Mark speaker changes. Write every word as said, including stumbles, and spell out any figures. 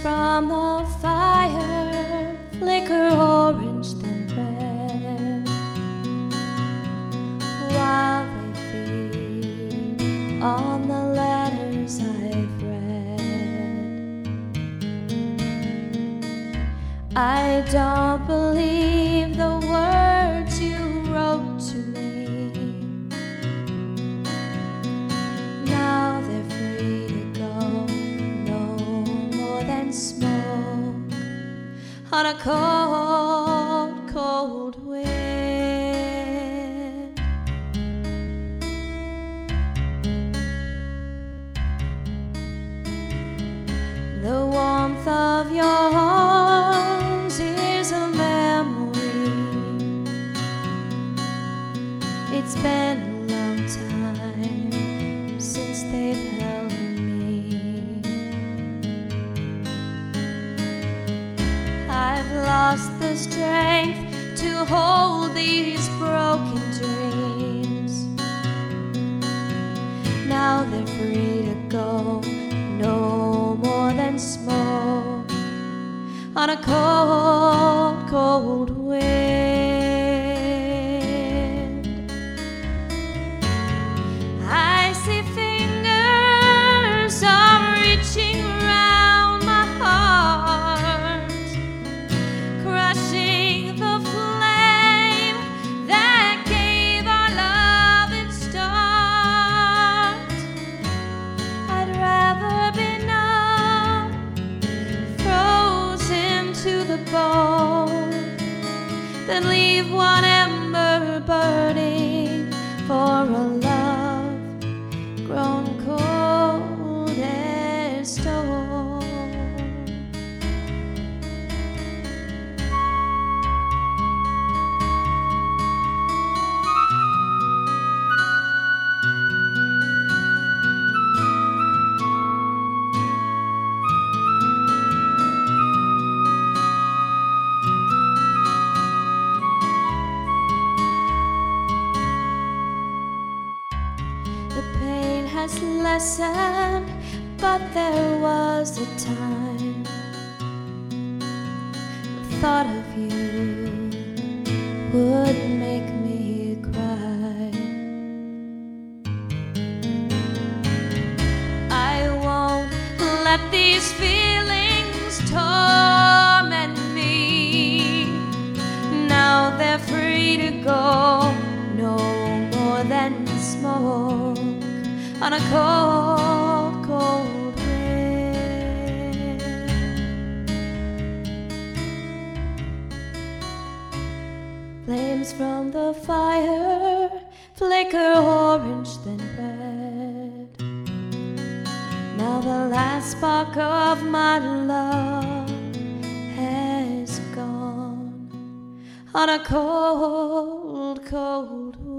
Speaker 1: from the fire flicker orange then red, while they feed on the letters I've read. I don't believe the words you wrote to me. Now they're free to go, no more than smoke on a cold, cold wind. The warmth of your arms is a memory. It's been a long time since they've held me. I've lost the strength to hold these broken dreams. Now they're free to go, no more than smoke on a cold, cold wind. I see fingers are reaching around my heart, crushing the flame that gave our love its start. I'd rather be numb, frozen to the bone, than leave one ember burning for a love grown cold as stone. The pain has lessened, but there was a time the thought of you would make me cry. I won't let these feelings torment me. Now they're free to go, no more than smoke on a cold, cold wind. Flames from the fire flicker orange then red. Now the last spark of my love has gone on a cold, cold wind.